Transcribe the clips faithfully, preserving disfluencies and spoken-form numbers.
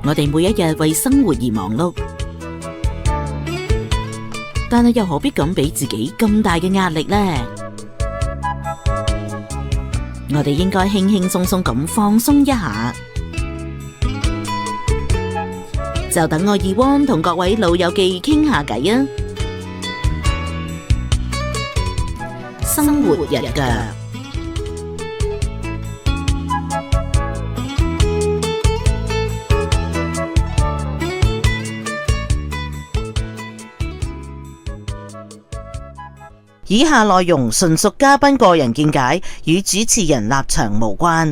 我哋每一日為生活而忙碌，但係又何必咁俾自己咁大嘅壓力呢？我哋應該輕輕鬆鬆咁放鬆一下。就等我二汪同各位老友記傾下偈啊！生活日腳。以下內容純屬嘉賓個人見解，與主持人立場無關。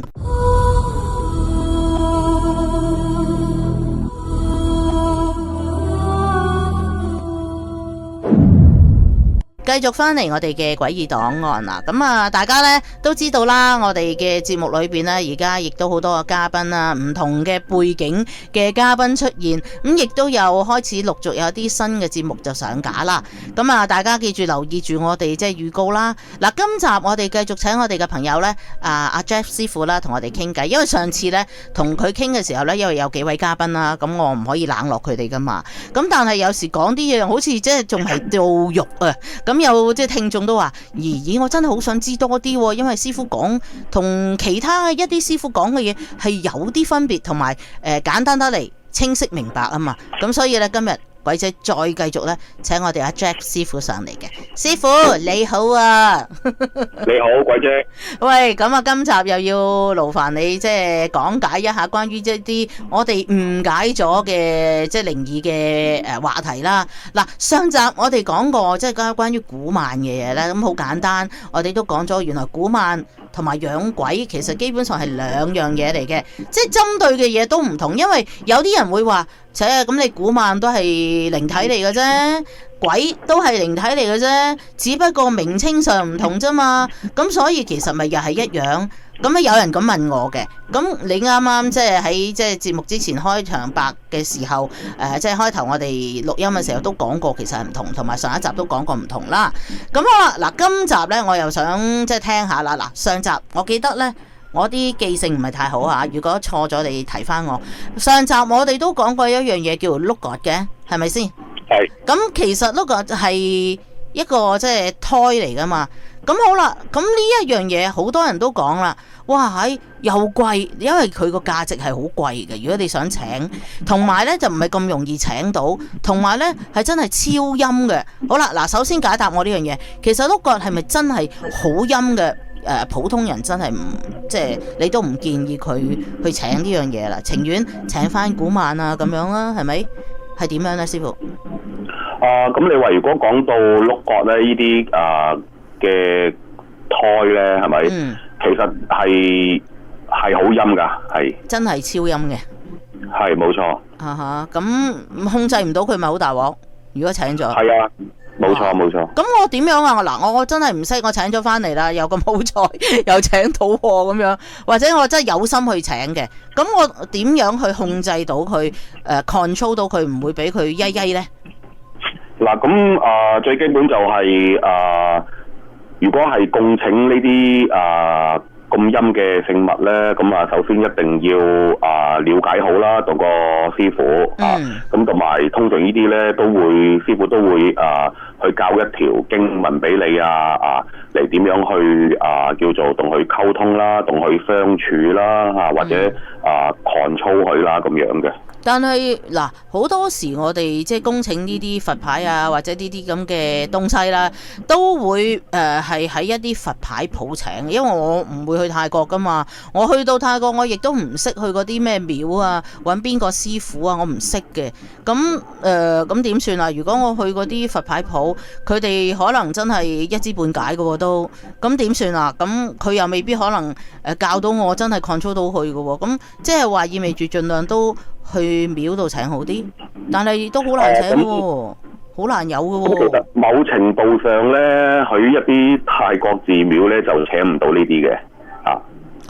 繼續翻嚟我哋嘅詭異檔案啦，咁啊大家呢都知道啦，我哋嘅節目裏邊呢，而家亦都好多個嘉賓啦，唔同嘅背景嘅嘉賓出現，咁亦都有開始陸續有啲新嘅節目就上架啦。咁啊大家記住留意住我哋即係預告啦。嗱，今集我哋繼續請我哋嘅朋友呢，啊阿 Jeff 師傅啦，同我哋傾偈。因為上次呢，同佢傾嘅時候呢，因為有幾位嘉賓啦，咁我唔可以冷落佢哋噶嘛。咁但係有時講啲嘢好似即係仲係到肉啊，咁。有即係聽眾都話，咦咦，我真係好想知多啲喎，因為師傅講同其他一啲師傅講嘅嘢係有啲分別，同埋誒簡單得嚟清晰明白啊嘛，咁所以咧今日鬼仔再繼續咧請我哋阿 Jack 師傅上嚟嘅。師傅你好啊。 你好，鬼姐。 喂，咁啊今集又要勞煩你即係講解一下關於一啲我哋誤解咗嘅即係靈異嘅誒話題啦。嗱，上集我哋講過即係關關於古曼嘅嘢咧，咁好簡單，我哋都講咗原來古曼同埋養鬼其實基本上係兩樣嘢嚟嘅，即係針對嘅嘢都唔同，因為有啲人會話，切咁你古曼都係靈體嚟嘅啫，鬼都係靈體嚟嘅啫，只不過名稱上唔同啫嘛，咁所以其實咪又係一樣。咁啊有人咁問我嘅，咁你啱啱即係喺即係節目之前開場白嘅時候，誒即係開頭我哋錄音嘅時候都講過，其實係唔同，同埋上一集都講過唔同啦。咁好啦，嗱今集呢，我又想即係聽下啦。嗱上集我記得呢，我啲記性唔係太好嚇，如果錯咗你提翻我。上集我哋都講過一樣嘢叫 Lookout 嘅，係咪先？係。咁其實 Lookout 係一個即係胎嚟噶嘛。咁好啦，咁呢一樣嘢好多人都講啦，哇係又貴，因為佢個價值係好貴嘅。如果你想請，同埋呢就唔係咁容易請到，同埋呢係真係超陰嘅。好啦，嗱首先解答我呢樣嘢，其實 Lookout係咪真係好陰嘅？誒普通人真係唔即係你都唔建議佢去請呢樣嘢啦，情願請翻古曼啊咁樣啦，係咪？係點樣呢，師傅？ 啊，咁你話如果講到Lookout咧，呢啲啊嘅胎咧，係咪？嗯。其實係係好陰㗎，係。真係超陰嘅。係冇錯。啊哈，咁控制唔到佢咪好大鑊？如果請咗。係啊。冇錯冇錯，咁我點樣啊？嗱，我我真係唔識，我請咗翻嚟啦，又咁好彩，又請到咁樣，或者我真係有心去請嘅，咁我點樣去控制到佢？誒、呃、control 到佢唔會俾佢曳曳咧？嗱，咁啊、呃，最基本就係、是、啊、呃，如果係供請呢啲啊咁陰嘅聖物咧，咁啊，首先一定要啊、呃、了解好啦，同個師傅、嗯、啊，咁同埋通常呢啲咧都會師傅都會啊。去教一條經文俾你啊啊，嚟點樣去啊叫做同佢溝通啦，同佢相處啦嚇、啊，或者啊 control 佢啦咁樣嘅。但係嗱，好多時我哋即係恭請呢啲佛牌啊，或者呢啲咁嘅東西啦，都會誒係喺一啲佛牌鋪請，因為我唔會去泰國噶嘛。我去到泰國，我亦都唔識去嗰啲咩廟啊，揾邊個師傅啊，我唔識嘅。咁誒咁點算啊？如果我去嗰啲佛牌鋪，佢哋可能真係一知半解嘅喎都，咁點算啊？咁佢又未必可能誒教到我真係 control 到佢嘅喎。咁即係話意味住盡量都去廟度請好啲，但係都好難請喎，好、呃、難有嘅喎。其實某程度上咧，去一啲泰國寺廟咧就請唔到呢啲嘅啊。哦，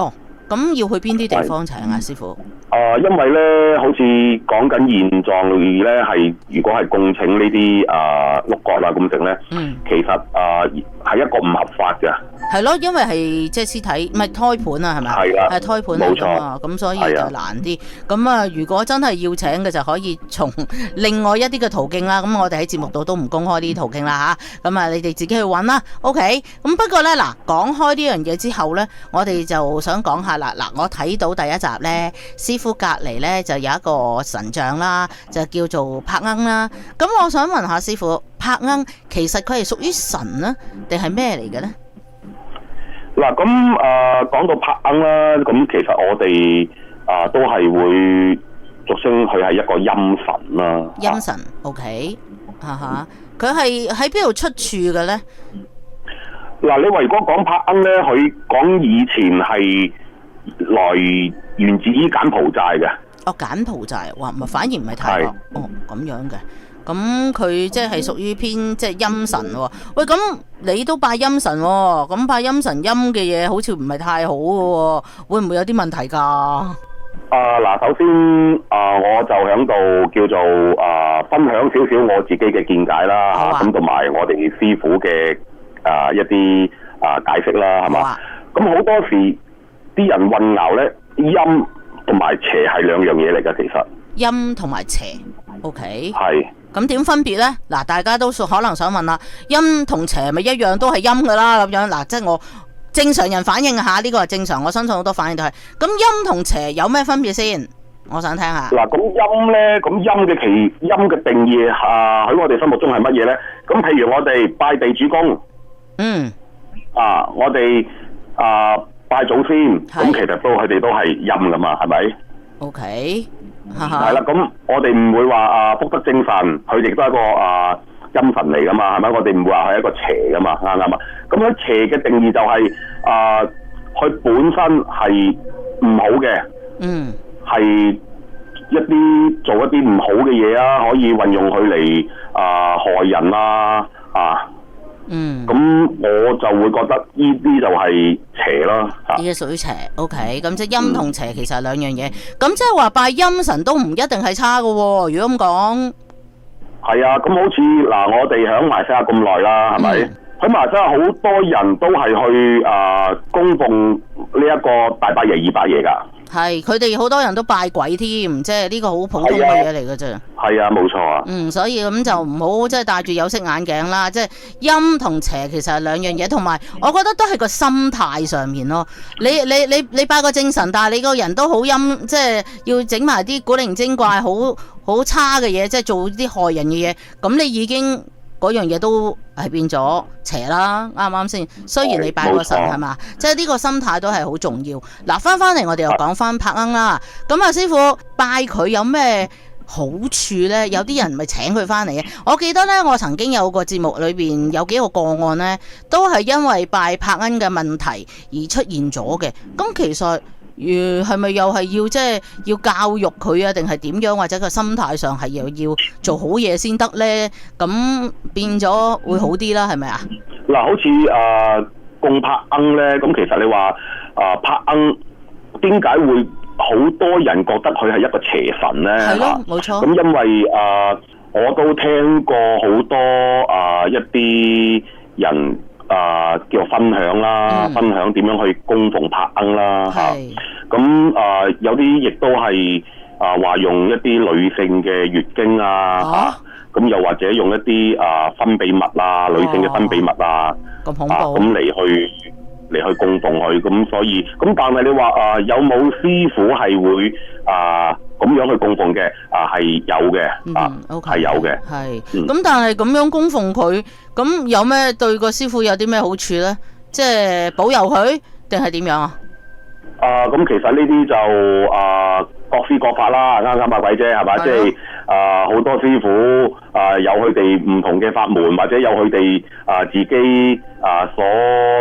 咁要去邊啲地方請啊，師傅？ 啊、呃，因為咧，好似講緊現狀咧，係如果係供請呢啲啊碌角啦咁整咧，嗯，其實啊係、呃、一個唔合法嘅。 係咯，因為係即係屍體，唔係胎盤啊，係咪？係啊， 係胎盤嚟㗎嘛，咁所以就難啲。咁啊，如果真係要請嘅，就可以從另外一啲嘅途徑啦。咁我哋喺節目度都唔公開呢啲途徑啦吓。咁啊，你哋自己去揾啦。OK。咁不過咧，嗱，講開呢樣嘢之後咧，我哋就想講下啦。嗱，我睇到第一集咧，師傅隔離咧就有一個神像啦，就叫做柏鶯啦。咁我想問下師傅，柏鶯其實佢係屬於神啊，定係咩嚟嘅咧？ 嗱，咁誒講到柏鶯啦，咁其實我哋啊、呃、都係會俗稱佢係一個陰神啦。 陰神 ，OK， 哈哈，佢係喺邊度出處嘅咧？ 嗱，你話如果講柏鶯咧，佢講以前係來源自於柬埔寨嘅。哦， 柬埔寨，哇，咪反而唔係泰國，哦，咁樣嘅。咁佢即係屬於偏即係陰神喎。喂，咁你都拜陰神喎？咁拜陰神陰嘅嘢好似唔係太好嘅喎，會唔會有啲問題㗎？啊嗱，首先啊，我就喺度叫做啊分享少少我自己嘅見解啦，咁同埋我哋師傅嘅啊一啲啊解釋啦，係嘛？咁好多時啲人混淆咧，陰同埋邪係兩樣嘢嚟㗎，其實。 陰同埋邪 ，OK。 係。 咁點分別呢？嗱，大家都可能想問啦，陰同邪咪一樣都係陰噶啦，咁樣嗱，即係我正常人反應下，呢個係正常，我相信好多反應都係。咁陰同邪有咩分別先？我想聽下。嗱， 咁陰呢？咁陰嘅其陰嘅定義啊，喺我哋心目中係乜嘢呢？咁譬如我哋拜地主公， 嗯， 啊，我哋啊拜祖先，咁其實都佢哋都係陰噶嘛，係咪 ？OK。 係啦，咁我哋唔會話啊福德正神，佢亦都係一個啊陰神嚟噶嘛，係咪？我哋唔會話係一個邪噶嘛，啱唔啱啊？咁喺邪嘅定義就係、是、啊，佢本身係唔好嘅，嗯，係一啲做一啲唔好嘅嘢啊，可以運用佢嚟啊害人啊啊。嗯，咁我就會覺得呢啲就係邪咯， 呢啲屬於邪 ，OK， 咁即係陰同邪其實係兩樣嘢，咁即係話拜陰神都唔一定係差噶，如果咁講。 係啊，咁好似嗱，我哋響馬來西亞咁耐啦，係咪？喺馬來西亞好多人都係去啊、呃、供奉呢一個大伯爺、二伯爺噶。係， 佢哋好多人都拜鬼添，即係呢個好普通嘅嘢嚟嘅啫。 係啊，冇錯啊。 嗯，所以咁就唔好即係戴住有色眼鏡啦。即係陰同邪其實係兩樣嘢，同埋我覺得都係個心態上面咯。你你你你拜個正神，但係你個人都好陰，即係要整埋啲古靈精怪、好好差嘅嘢，即係做啲害人嘅嘢，咁你已經嗰樣嘢都係變咗邪啦，啱唔啱先？雖然你拜個神係嘛，即係呢個心態都係好重要。嗱，翻翻嚟我哋又講翻柏鶯啦。咁啊，師傅拜佢有咩好處呢？有啲人咪請佢翻嚟嘅。我記得呢，我曾經有個節目裏邊有幾個個案呢，都係因為拜柏鶯嘅問題而出現咗嘅。咁其實誒係咪又係要即係要教育佢啊？定係點樣？或者個心態上係又要做好嘢先得呢？咁變咗會好啲啦，係咪啊？ 嗱，好似誒供柏鶯咧，咁其實你話誒柏鶯點解會好多人覺得佢係一個邪神咧？ 係咯，冇錯。 咁因為誒、呃、我都聽過好多誒、呃、一啲人。啊、呃，叫分享啦，嗯、分享點樣去供奉柏鶯啦嚇。咁啊、呃，有啲亦都係啊話用一啲女性嘅月經啊嚇，咁、啊、又或者用一啲啊、呃、分泌物啊，女性嘅分泌物啊， 咁恐怖咁嚟、啊、去嚟去供奉佢。咁所以咁，但係你話啊、呃，有冇師傅係會啊？呃咁樣去供奉嘅啊，係有嘅、嗯、啊，係、okay, 有嘅。係，咁、 嗯、但係咁樣供奉佢，咁有咩對個師傅有啲咩好處咧？即係保佑佢，定係點樣啊？ 啊，咁其實呢啲就啊各施各法啦，啱啱啊鬼啫，係嘛？即係啊好多師傅啊有佢哋唔同嘅法門，或者有佢哋啊自己啊所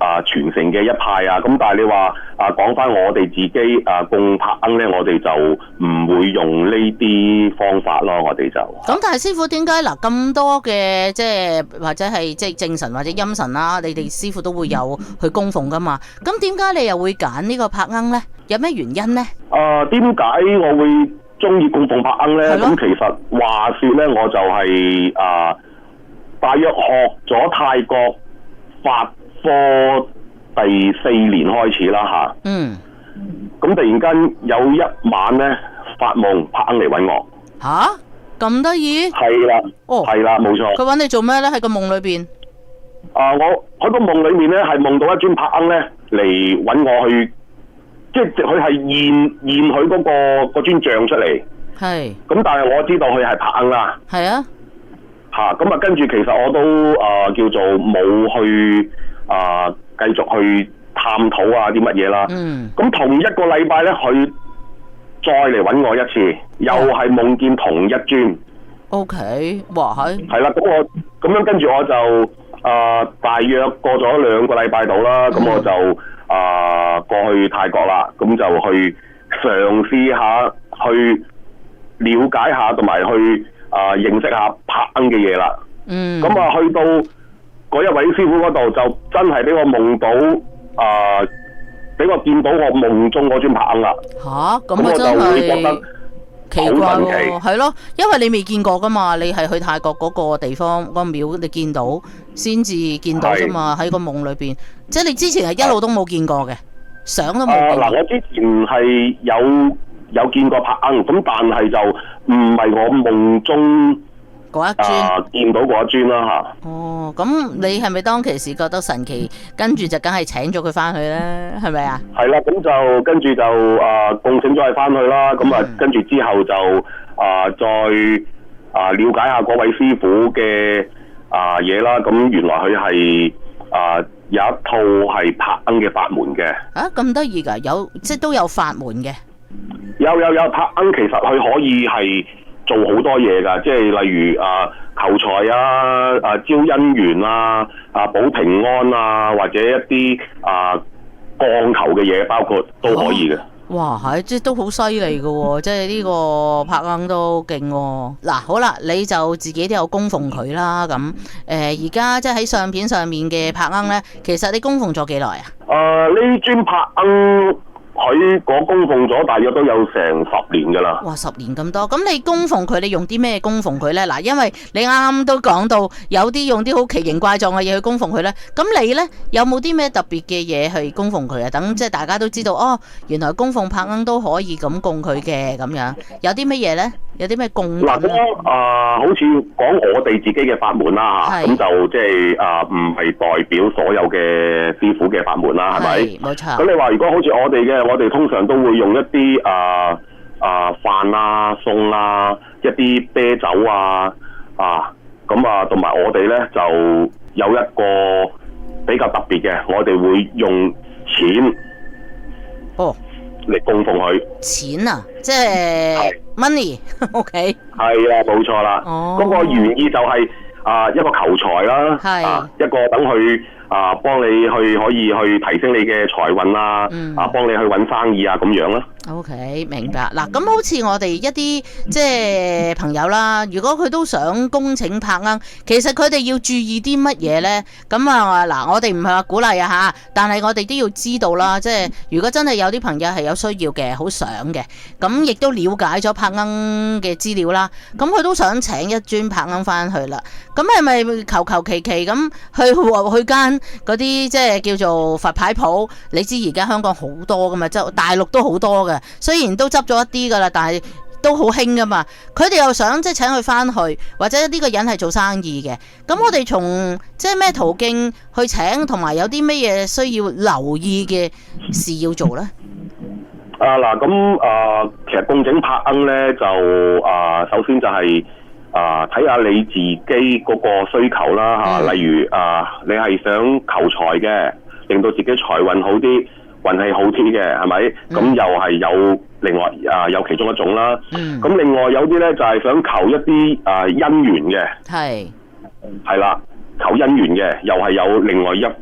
啊傳承嘅一派啊。咁但係你話啊講翻我哋自己啊供拍罌咧，我哋就唔會用呢啲方法咯，我哋就。 咁但係師傅點解嗱咁多嘅即係或者係即係正神或者陰神啦，你哋師傅都會有去供奉噶嘛？咁點解你又會揀呢個拍罌咧？有咩原因咧？ 啊，點解我會中意供奉拍罌咧？咁其實話說咧，我就係、是、啊，大約學咗泰國法科第四年開始啦吓。嗯。咁突然間有一晚咧，發夢拍罌嚟搵我。 吓？咁得意？係啦。哦。係啦，冇錯。 佢搵你做咩咧？喺個夢裏邊。 啊，我喺個夢裏面咧，係夢到一尊拍罌咧嚟搵我去。即係佢係現現佢嗰個嗰尊像出嚟，係。咁但係我知道佢係拍罌啦。係啊。吓，咁啊，跟住其實我都啊、呃、叫做冇去啊繼、呃、續去探討啊啲乜嘢啦。嗯。咁同一個禮拜咧，佢再嚟搵我一次，又係夢見同一尊。O K，哇係。係啦，咁我咁樣跟住我就啊、呃、大約過咗兩個禮拜度啦，咁、嗯、我就。啊，過去泰國啦，咁就去嘗試下去了解下，同埋去啊認識下拍罌嘅嘢啦。嗯。咁啊，去到嗰一位師傅嗰度，就真係俾我夢到啊，俾我見到我夢中嗰尊拍罌啦。吓，咁我就會覺得奇怪喎， 係咯，因為你未見過噶嘛，你係去泰國嗰個地方嗰個廟，你見到先至見到啫嘛，喺個夢裏邊，即係你之前係一路都冇見過嘅，相都冇見過。 嗱，我之前係有有見過拍罌，咁但係就唔係我夢中嗰一尊啊見到嗰一尊啦吓。 哦，咁你係咪當其時覺得神奇，跟住就梗係請咗佢翻去咧，係咪啊？ 係啦，咁就跟住就啊供請咗佢翻去啦，咁啊跟住之後就啊再啊了解下嗰位師傅嘅啊嘢啦，咁原來佢係啊有一套係拍罌嘅法門嘅。 啊，咁得意噶，有即係都有法門嘅。 有有有拍罌，其實佢可以係做好多嘢噶，即係例如啊求財啊、啊招姻緣啊、啊保平安啊，或者一啲啊降頭嘅嘢，包括都可以嘅。 哇，係即係都好犀利嘅，即係呢個拍罌都勁喎。嗱，好啦，你就自己都有供奉佢啦。咁誒，而家即係喺相片上面嘅拍罌咧，其實你供奉咗幾耐啊？ 誒、呃，呢尊拍罌。佢我供奉咗大約都有成十年噶啦。 哇，十年咁多，咁你供奉佢，你用啲咩供奉佢呢？嗱，因為你啱啱都講到有啲用啲好奇形怪狀嘅嘢去供奉佢呢。咁你呢，有冇啲咩特別嘅嘢去供奉佢啊？等即係大家都知道哦，原來供奉拍罌都可以咁供佢嘅咁樣。有啲乜嘢呢？有啲咩供？ 嗱，咁啊，好似講我哋自己嘅法門啦吓，咁就即係啊，唔係代表所有嘅師傅嘅法門啦，係咪？ 冇錯。 咁你話如果好似我哋嘅，我哋通常都會用一啲啊啊飯啊、餸啊、一啲啤酒啊啊，咁啊，同埋我哋咧就有一個比較特別嘅，我哋會用錢哦嚟供奉佢。 錢啊，即係 money，OK。 係啦，冇錯啦。哦。嗰個原意就係啊一個求財啦，啊一個等佢。啊，幫你去可以去提升你嘅財運啦，嗯、啊，幫你去揾生意啊，咁樣啦。 OK，明白。嗱，咁好似我哋一啲即係朋友啦，如果佢都想恭請拍罌，其實佢哋要注意啲乜嘢呢？咁啊，嗱，我哋唔係話鼓勵啊吓，但係我哋都要知道啦。即係如果真係有啲朋友係有需要嘅，好想嘅，咁亦都了解咗拍罌嘅資料啦。咁佢都想請一尊拍罌翻去啦。咁係咪求求其其咁去去間嗰啲即係叫做佛牌鋪？你知而家香港好多噶嘛，即係大陸都好多嘅。雖然都執咗一啲噶啦，但係都好興噶嘛。佢哋又想即係請佢翻去，或者呢個人係做生意嘅。咁我哋從即係咩途徑去請，同埋有啲咩嘢需要留意嘅事要做呢？ 啊嗱，咁啊，其實供整拍罌咧就啊，首先就係、是。啊，睇下你自己嗰個需求啦吓、啊，例如啊，你係想求財嘅，令到自己財運好啲，運氣好啲嘅，係咪？咁、嗯、又係有另外啊，有其中一種啦。咁、嗯、另外有啲咧就係、是、想求一啲啊姻緣嘅，係係啦，求姻緣嘅，又係有另外一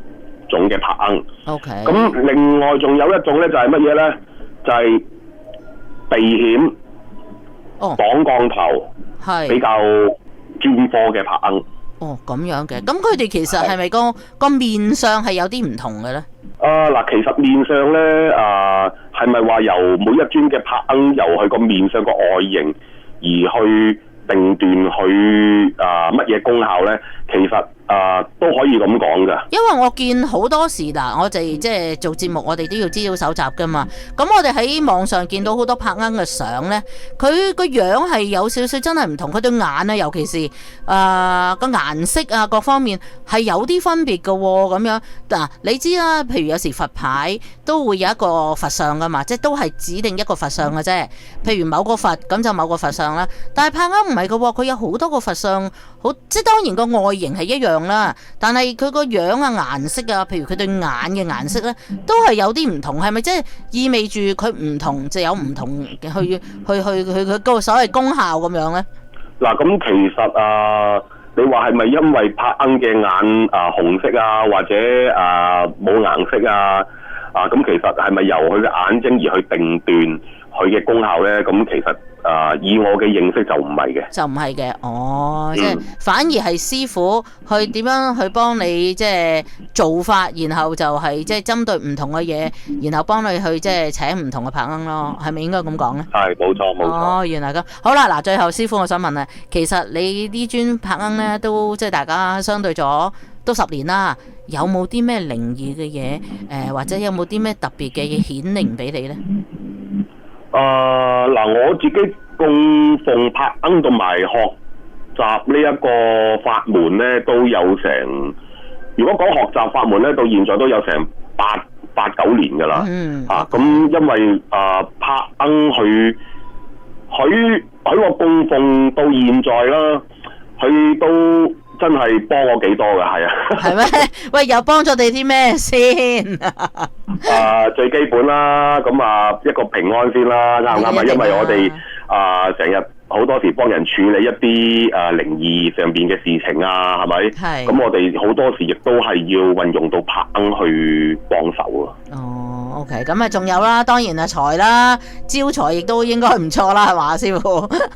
種嘅柏鶯。 OK。 咁另外仲有一種咧就係乜嘢咧？就係、是、避險、 哦， 綁降頭，係比較專科嘅柏鶯。 哦，咁樣嘅，咁佢哋其實係咪個個面相係有啲唔同嘅咧？ 啊嗱，其實面相咧，啊係咪話由每一尊嘅柏鶯由佢個面相個外形而去定斷佢啊乜嘢功效咧？其實啊都可以咁講噶。因為我見好多時嗱，我哋即係做節目，我哋都要資料搜集噶嘛。咁我哋喺網上見到好多柏鶯嘅相咧，佢個樣係有少少真係唔同，佢對眼啊，尤其是啊個顏色啊各方面係有啲分別噶喎。咁樣嗱，你知啦，譬如有時佛牌都會有一個佛像噶嘛，即係都係指定一個佛像嘅啫。譬如某個佛咁就某個佛像啦，但係柏鶯唔係噶喎，佢有好多個佛像，好即係當然個外形係一樣啦，但係佢個樣啊、顏色啊，譬如佢對眼嘅顏色咧，都係有啲唔同，係咪即係意味住佢唔同就有唔同嘅去去去去佢個所謂功效咁樣咧？ 嗱，咁其實啊，你話係咪因為柏鶯嘅眼啊紅色啊，或者啊冇顏色啊啊咁，其實係咪由佢嘅眼睛而去定斷佢嘅功效咧？咁其實。啊！以我嘅認識就唔係嘅， 就唔係嘅，哦，嗯、即係反而係師傅去點樣去幫你即係做法，然後就係即係針對唔同嘅嘢，然後幫你去即係請唔同嘅柏鶯咯，係咪應該咁講咧？ 係，冇錯冇錯。 哦，原來咁。好啦，嗱，最後師傅我想問啊，其實你呢尊柏鶯咧都即係大家相對咗都十年啦，有冇啲咩靈異嘅嘢？誒、呃，或者有冇啲咩特別嘅嘢顯靈俾你咧？ 誒、呃、嗱，我自己供奉柏鶯同埋學習呢一個法門咧，都有成。如果講學習法門咧，到現在都有成八八九年噶啦。嗯。啊，咁因為啊柏鶯佢佢佢個供奉到現在啦，佢都真係幫我幾多噶，係啊。係咩？ 喂，有幫咗你啲咩先？ 啊，最基本啦，咁啊一個平安先啦，啱唔啱啊？因為我哋啊成日好多時幫人處理一啲啊靈異上邊嘅事情啊，係咪？係。咁我哋好多時亦都係要運用到柏鶯去幫手啊。哦 ，OK， 咁啊仲有啦，當然啊財啦，招財亦都應該唔錯啦，係嘛，師傅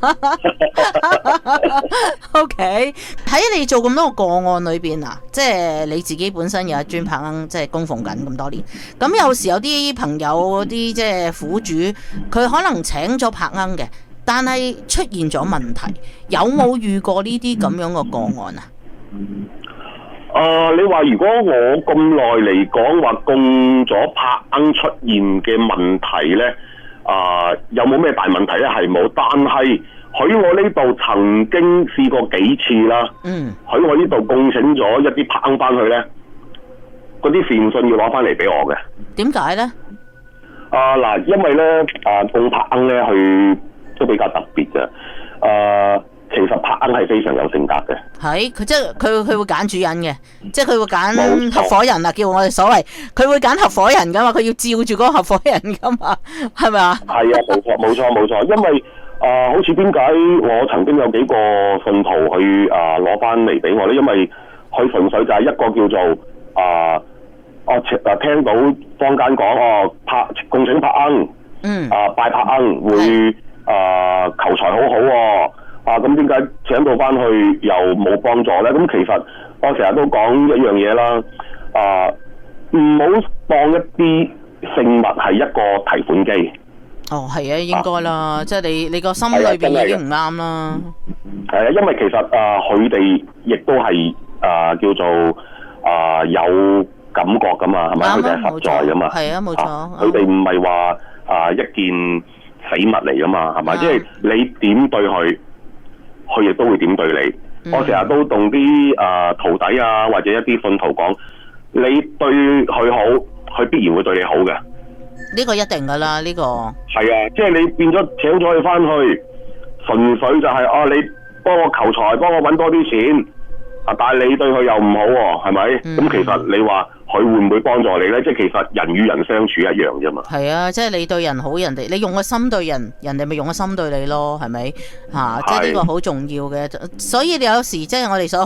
？OK，喺你做咁多個個案裏邊啊，即係你自己本身有一尊柏鶯，即係供奉緊咁多年。咁有時有啲朋友啲即係苦主，佢可能請咗柏鶯嘅，但係出現咗問題，有冇遇過呢啲咁樣嘅個案啊？ 誒、呃，你話如果我咁耐嚟講話供咗柏鶯出現嘅問題咧，啊、呃，有冇咩大問題咧？係冇，但係喺我呢度曾經試過幾次啦。嗯。喺我呢度供請咗一啲柏鶯翻去咧，嗰啲善信要攞翻嚟俾我嘅。點解咧？啊嗱、呃，因為咧啊供柏鶯咧，佢都比較特別嘅。誒、呃。其實柏鶯係非常有性格嘅，係佢即係佢佢會揀主人嘅，即係佢會揀合夥人啊，叫我哋所謂，佢會揀合夥人噶嘛，佢要照住嗰個合夥人噶嘛，係咪啊？係啊，冇錯冇錯冇錯，因為啊、呃，好似點解我曾經有幾個信徒去啊攞翻嚟俾我咧？因為佢純粹就係一個叫做啊，我啊聽到坊間講哦，柏供請柏鶯，嗯啊拜柏鶯會啊求財好好喎。啊，咁點解請到翻去又冇幫助咧？咁其實我成日都講一樣嘢啦，啊，唔好當一啲聖物係一個提款機。哦，係啊，應該啦，啊、即係你你個心裏邊已經唔啱啦。係啊，因為其實啊，佢哋亦都係啊叫做啊有感覺噶嘛，係咪？佢哋係實在噶嘛。係啊，冇錯。佢哋唔係話啊一件死物嚟噶嘛，係咪？即係、嗯、你點對佢？佢亦都會點對你。嗯、我成日都同啲誒徒弟啊，或者一啲信徒講，你對佢好，佢必然會對你好嘅。呢個一定噶啦，呢、呢個係啊，即係你變咗請咗佢翻去，純粹就係、是、哦，你幫我求財，幫我搵多啲錢啊，但係你對佢又唔好喎，係咪？咁、嗯、其實你話佢會唔會幫助你咧？即係其實人與人相處一樣啫嘛。係啊，即係你對人好，人哋你用個心對人，人哋咪用個心對你咯，係咪？吓、啊，即係呢個好重要嘅。所以你有時即係我哋所話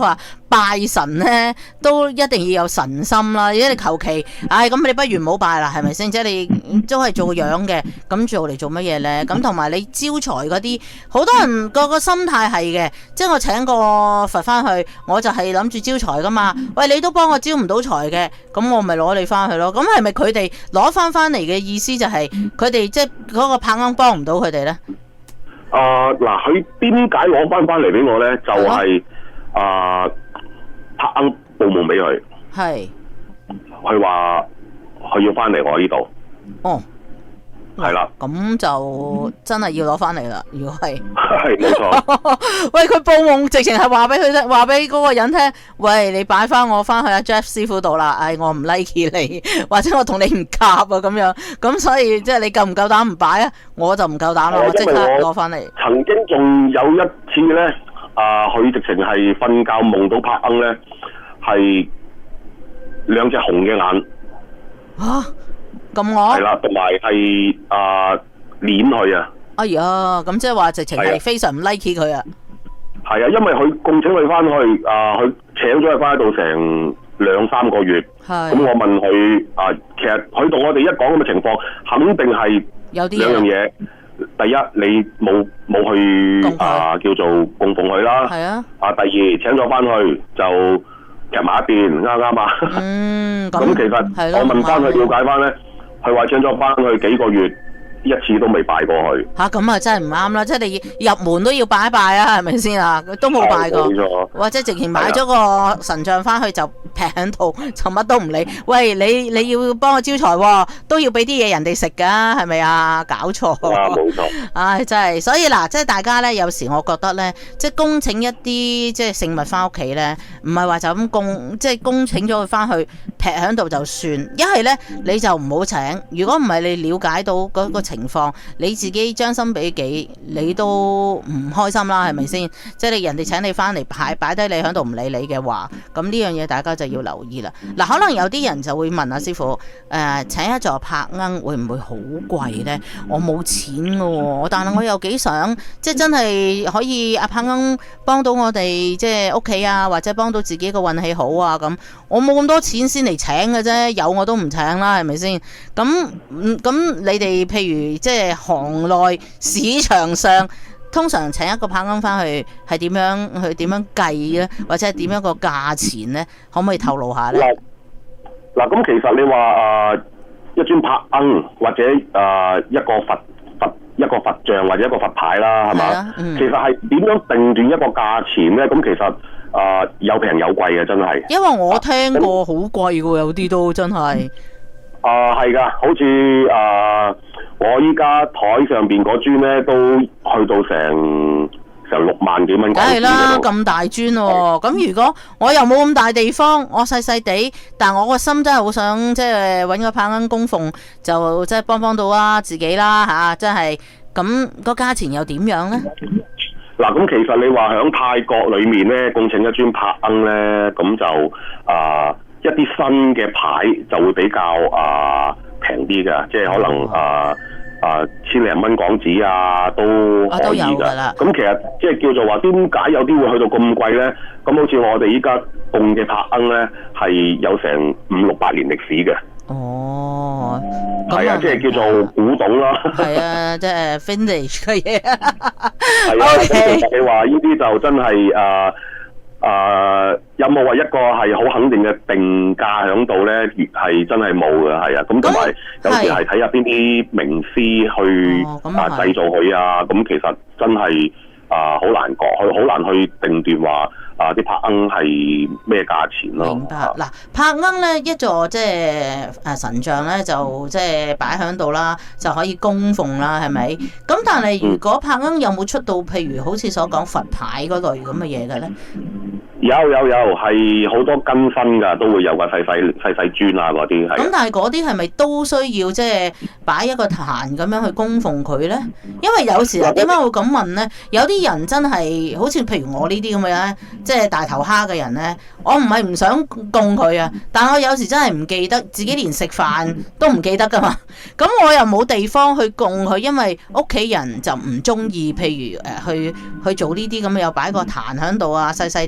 拜神咧都一定要有神心啦。如果你求其，唉，咁你不如唔好拜啦，係咪先？即係你都係做個樣嘅，咁做嚟做乜嘢咧？咁同埋你招財嗰啲，好多人個個心態係嘅，即係我請個佛翻去，我就係諗住招財噶嘛。喂，你都幫我招唔到財嘅，咁我咪攞你翻去咯。咁係咪佢哋攞翻翻嚟嘅意思就係佢哋即係嗰個拍罌幫唔到佢哋咧？ 啊嗱，佢點解攞翻翻嚟俾我咧？就係、是、啊、呃、拍罌報夢俾佢，係佢話佢要翻嚟我呢度。哦。係啦， 咁就真係要攞翻嚟啦。如果係， 係冇錯。 喂，佢報夢直情係話俾佢聽，話俾嗰個人聽，喂，你擺翻我翻去阿 Jeff 師傅度啦。唉，我唔 like 你，或者我同你唔夾啊，咁樣。咁所以即係你夠唔夠膽唔擺啊？我就唔夠膽啦，我即刻攞翻嚟。 曾經仲有一次咧，啊，佢直情係瞓覺夢到拍罌咧，係兩隻紅嘅眼。 啊！咁我係啦，同埋係啊攆佢啊！ 哎呀，咁即係話直情係非常唔 like 佢啊！ 係啊，因為佢共請佢翻去啊，佢請咗佢翻喺度成兩三個月。係。咁我問佢啊，其實佢同我哋一講咁嘅情況，肯定係有啲兩樣嘢。第一，你冇冇去啊叫做供奉佢啦。係啊。啊，第二請咗翻去就夾埋一邊，啱唔啱啊？嗯。咁其實我問翻佢了解翻咧。佢話請咗翻去幾個月，一次都未拜過去。吓，咁啊真係唔啱啦！即係你入門都要拜一拜啊，係咪先啊？都冇拜過，或者直情買咗個神像翻去就劈喺度，就乜都唔理。喂，你你要幫我招財，都要俾啲嘢人哋食噶，係咪啊？搞錯。啊，冇錯。唉，真係，所以嗱，即係大家咧，有時我覺得咧，即係恭請一啲即係聖物翻屋企咧，唔係話就咁供，即係恭請咗佢翻去劈喺度就算。一係咧，你就唔好請。如果唔係你了解到嗰個情況，你自己將心比己，你都唔開心啦，係咪先？即係你人哋請你翻嚟擺擺低你喺度唔理你嘅話，咁呢樣嘢大家就要留意啦。嗱，可能有啲人就會問阿師傅，誒、呃，請一座拍罌會唔會好貴呢？我冇錢噶，但係我又幾想，即係真係可以阿拍罌幫到我哋，即係屋企啊，或者幫到自己個運氣好啊咁。我冇咁多錢先嚟請嘅啫，有我都唔請啦，係咪先？咁咁你哋譬如即係行內市場上，通常請一個拍罌翻去係點樣去點樣計咧，或者係點樣個價錢咧？可唔可以透露下咧？嗱，咁其實你話誒、呃、一尊拍罌或者誒、呃、一個佛佛一個佛像或者一個佛牌啦，係嘛？嗯、其實係點樣定斷一個價錢咧？咁其實誒、呃、有平有貴嘅，真係。因為我聽過好貴嘅，有啲都真係。啊，係噶，好似啊、呃，我依家台上邊嗰尊咧，都去到成成六萬幾蚊。梗係啦，咁大尊喎、哦。咁如果我又冇咁大地方，我細細地，但我個心真係好想即係搵個拍罌供奉，就即係幫幫到啊自己啦吓，真係。咁個價錢又點樣咧？嗱，咁其實你話響泰國裏面咧，供請一尊拍罌咧，咁就啊。呃一啲新嘅牌就會比較啊平啲嘅，即係可能啊啊千零蚊港紙啊都可以㗎。咁其實即係叫做話點解有啲會去到咁貴咧？咁好似我哋依家供嘅拍罌咧係有成五六百年歷史嘅。哦，係啊，即係叫做古董啦。係啊，即係 vintage 嘅嘢。係啊，其實你話呢啲就真係啊〜誒、呃，有冇話一個係好肯定嘅定價喺度咧？係真係冇嘅，係啊。咁同埋有時係睇下邊啲名師去、哦、啊製造佢啊。咁其實真係啊好難講，佢好難去定斷話啊啲拍罌係咩價錢咯。明白嗱，拍罌咧一座即係誒神像咧就即係擺喺度啦，就可以供奉啦，係咪？咁但係如果拍罌有冇出到譬如好似所講佛牌嗰類咁嘅嘢嘅咧？有有有，係好多更新噶，都會有個細細細細磚啊嗰啲。咁但係嗰啲係咪都需要即係擺一個壇咁樣去供奉佢咧？因為有時啊，點解會咁問咧？有啲人真係好似譬如我呢啲咁嘅，即係大頭蝦嘅人咧，我唔係唔想供佢啊，但我有時真係唔記得，自己連食飯都唔記得噶嘛。咁我又冇地方去供佢，因為屋企人就唔中意，譬如誒去去做呢啲咁嘅，又擺個壇喺度啊，細細地咁樣。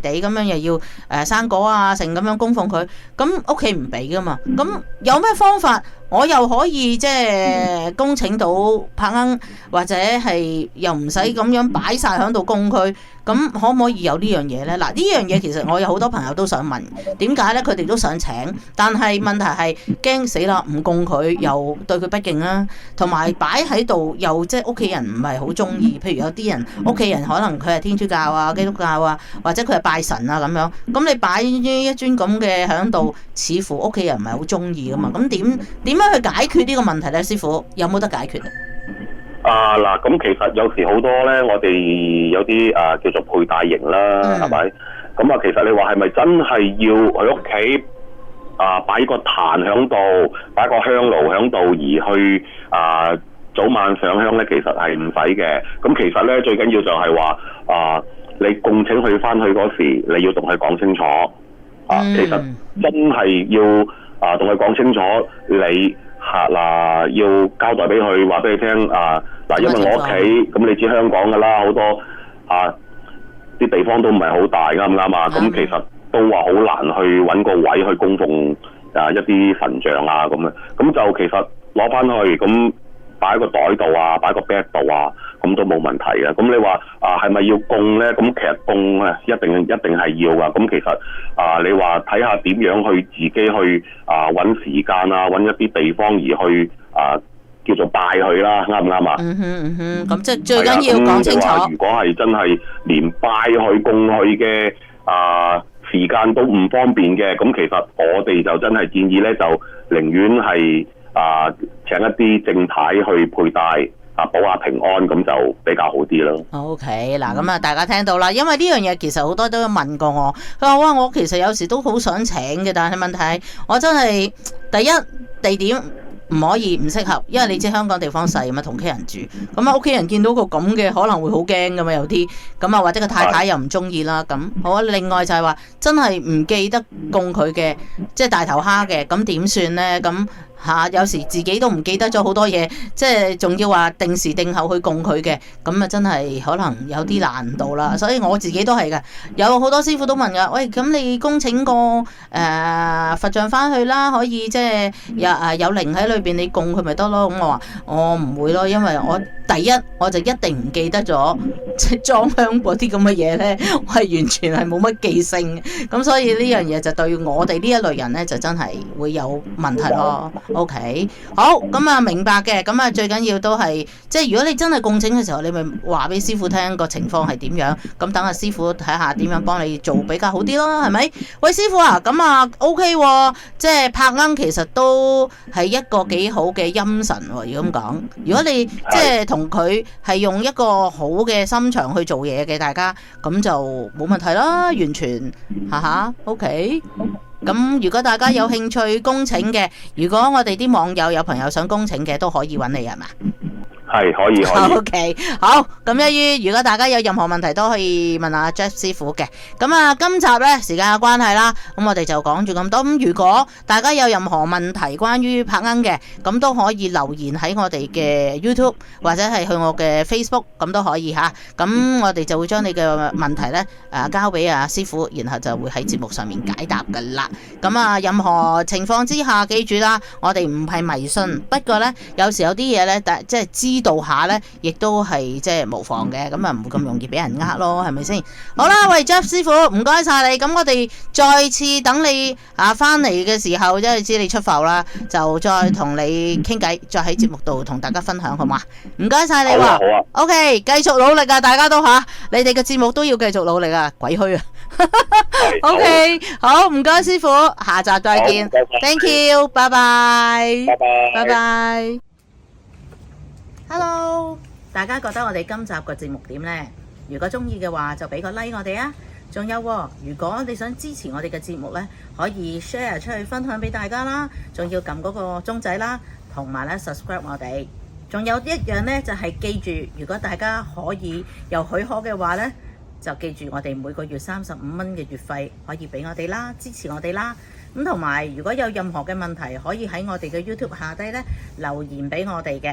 又要誒、呃、生果啊，成咁樣供奉佢，咁屋企唔俾噶嘛。咁有咩方法我又可以即係恭請到柏鶯，或者係又唔使咁樣擺晒喺度供佢？咁可唔可以有呢樣嘢呢？嗱，呢樣嘢其實我有好多朋友都想問，點解呢？佢哋都想請，但係問題係驚死啦，唔供佢又對佢不敬啦，同埋擺喺度又即係屋企人唔係好中意。譬如有啲人屋企人可能佢係天主教啊、基督教啊，或者佢係拜神啊咁樣，咁你擺一尊咁嘅喺度，似乎屋企人唔係好中意噶嘛。咁點點樣去解決呢個問題呢？師傅有冇得解決？ 啊嗱，咁其實有時好多咧，我哋有啲啊叫做佩戴型啦，係咪、嗯？咁啊，其實你話係咪真係要喺屋企啊擺個壇喺度，擺個香爐喺度而去啊早晚上香咧？其實係唔使嘅。咁其實咧最緊要就係話啊，你供請佢翻去嗰時，你要同佢講清楚啊。嗯、其實真係要啊同佢講清楚你。嚇嗱，要交代俾佢，話俾佢聽啊！嗱，因為我屋企咁，你知香港噶啦，好多啊啲地方都唔係好大，啱唔啱啊？咁、嗯、其實都話好難去揾個位去供奉啊一啲神像啊咁樣，咁就其實攞翻去咁擺喺個袋度啊，擺個 bag 度啊，咁都冇問題嘅。咁你話啊係咪要供咧？咁其實供咧一定一定係要噶。咁其實啊，你話睇下點樣去自己去啊揾時間啊，揾一啲地方而去啊叫做拜佢啦，啱唔啱啊？ 嗯哼嗯哼，咁即係最緊要講清楚。 如果係真係連拜去供佢嘅啊時間都唔方便嘅，咁其實我哋就真係建議咧，就寧願係。啊！請一啲正太去佩戴啊，保下平安，咁就比較好啲咯。 OK，嗱咁啊，大家聽到啦，因為呢樣嘢其實好多都有問過我，佢話哇，我其實有時都好想請嘅，但係問題係我真係第一地點唔可以唔適合，因為你知香港地方細嘛，同屋企人住，咁啊屋企人見到個咁嘅可能會好驚噶嘛，有啲咁啊，或者個太太又唔中意啦，咁好啊。另外就係話真係唔記得供佢嘅，即係大頭蝦嘅，咁點算呢？咁嚇、啊，有時自己都唔記得咗好多嘢，即係仲要話定時定候去供佢嘅，咁啊真係可能有啲難度啦。所以我自己都係嘅，有好多師傅都問噶，喂，咁你恭請個誒、呃、佛像翻去啦，可以即係有誒有靈喺裏邊，你供佢咪得咯？咁我話我唔會咯，因為我第一我就一定唔記得咗即係裝香嗰啲咁嘅嘢咧，我係完全係冇乜記性，咁所以呢樣嘢就對我哋呢一類人咧就真係會有問題咯。OK， 好，咁啊明白嘅，咁啊最緊要都係，即係如果你真係供請嘅時候，你咪話俾師傅聽個情況係點樣，咁等阿師傅睇下點樣幫你做比較好啲咯，係咪？喂，師傅啊，咁啊 OK，即係柏鶯其實都係一個幾好嘅陰神喎，如果咁講，如果你即係同佢係用一個好嘅心腸去做嘢嘅，大家咁就冇問題啦，完全哈哈 OK。咁如果大家有興趣恭請嘅，如果我哋啲網友有朋友想恭請嘅，都可以揾你係嘛？ 係可以可以。 O K， 好，咁一於如果大家有任何問題都可以問阿 Jeff 師傅嘅。咁啊，今集呢時間嘅關係啦，咁我哋就講住咁多。咁如果大家有任何問題關於柏鶯嘅，咁都可以留言喺我哋嘅 YouTube 或者係去我嘅 Facebook，咁都可以吓。咁我哋就會將你嘅問題呢誒交俾阿師傅，然後就會喺節目上面解答噶啦。咁啊，任何情況之下，記住啦，我哋唔係迷信，不過呢，有時有啲嘢呢，但即係知道下呢，亦都係即係無妨嘅，咁啊唔會咁容易俾人呃咯，係咪先？好啦，喂 Jeff 師傅，唔該晒你，咁我哋再次等你啊翻嚟嘅時候，即係知你出埠啦，就再同你傾偈，再喺節目度同大家分享，好嘛？唔該晒你喎。好啊。O K，繼續努力啊，大家都吓，你哋嘅節目都要繼續努力啊，鬼虛啊。O K， 好，唔該師傅，下集再見。Thank you， 拜拜。拜拜。拜拜。Hello， 大家覺得我哋今集個節目點呢？如果中意嘅話，就俾個 like 我哋啊！仲有，如果你想支持我哋嘅節目呢，可以 share 出去分享俾大家啦，仲要撳嗰個鐘仔啦，同埋咧 subscribe 我哋。仲有一樣呢，就係記住，如果大家可以有許可嘅話呢，就記住我哋每個月三十五蚊嘅月費可以俾我哋啦，支持我哋啦。咁同埋如果有任何嘅問題，可以喺我哋嘅 YouTube 下低呢留言俾我哋嘅。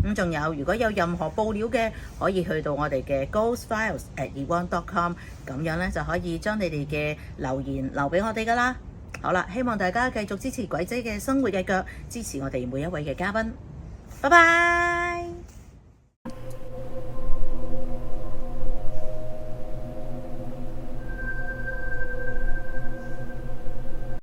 咁仲有，如果有任何報料嘅，可以去到我哋嘅 ghost files at e one dot com， 咁樣咧就可以將你哋嘅留言留俾我哋噶啦。好啦，希望大家繼續支持鬼姐嘅生活日腳，支持我哋每一位嘅嘉賓。拜拜。